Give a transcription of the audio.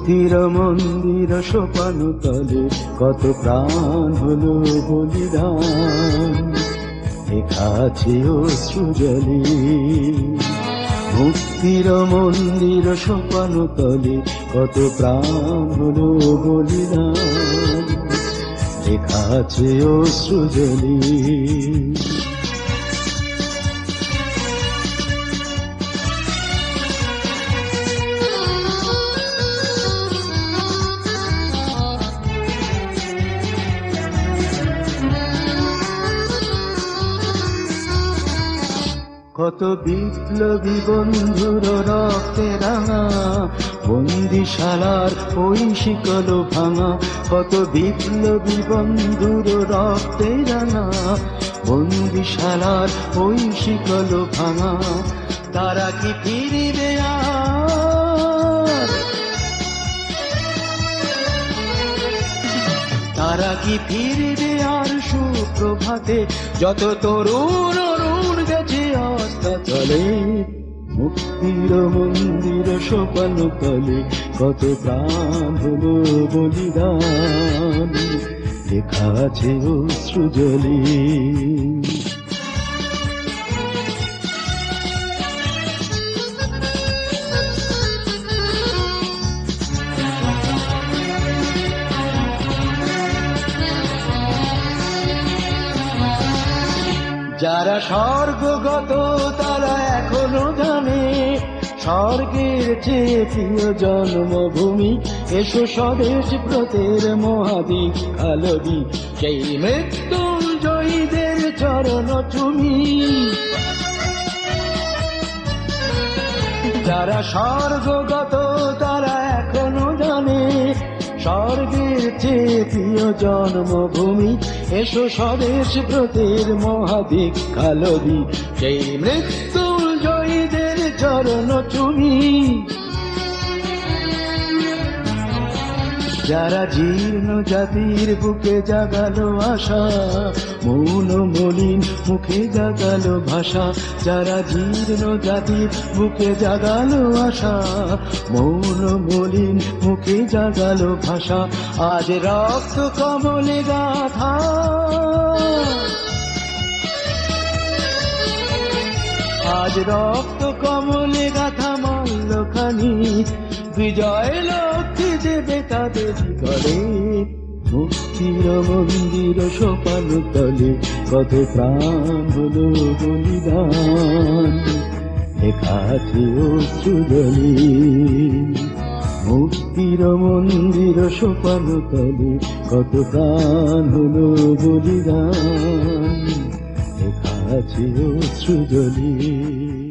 মুক্তির মন্দির সোপান তলে কত প্রাণ হলো বলিদান, লেখা আছে অশ্রু জলে। মুক্তির মন্দির সোপান তলে কত প্রাণ হলো বলিদান, লেখা আছে অশ্রু জলে। কত বিপ্লবী বন্ধুর রক্তে রাঙা বন্দিশালার ওই শিকল ভাঙা, কত বিপ্লবী বন্ধুর রক্তে রাঙা বন্দিশালার ওই শিকল ভাঙা। তারা কি ফিরিবে আর, তারা কি ফিরিবে আর সুপ্রভাতে, যত তরুণ অরুণ গেছে অস্তাচলে। মুক্তির মন্দির সোপান তলে কত প্রাণ হলো বলিদান, লেখা আছে অশ্রু জলে। যারা স্বর্গগত তারা এখনো জানে স্বর্গের চেয়ে প্রিয় জন্মভূমি। এসো স্বদেশ ব্রতের মহাদিক আলবি, সেই মৃত্যুঞ্জয়ীদের চরণ চুমি। যারা স্বর্গগত তারা এখনো জানে স্বর্গের চেয়ে প্রিয় জন্মভূমি। এসো স্বদেশ ব্রতের মহাদিক কালবি, সেই মৃত্যুঞ্জয়ীদের চরণ চুমি। যারা জীর্ণ জাতির বুকে জাগালো আশা, মৌন মলিন মুখে জাগালো ভাষা। যারা জীর্ণ জাতির বুকে জাগালো আশা, মৌন মলিন মুখে জাগালো ভাষা। আজ রক্ত কমলে গাথা, আজ রক্ত কমলে গাথা মল্লখানি, বিজয় লক্ষ্মী দেবে তাদের করে। মুক্তির মন্দির সোপান তলে কত প্রাণ হলো বলিদান, লেখা আছে অশ্রু জলে। মুক্তির মন্দির সোপান তলে কত প্রাণ হলো বলিদান, লেখা আছে অশ্রু জলে।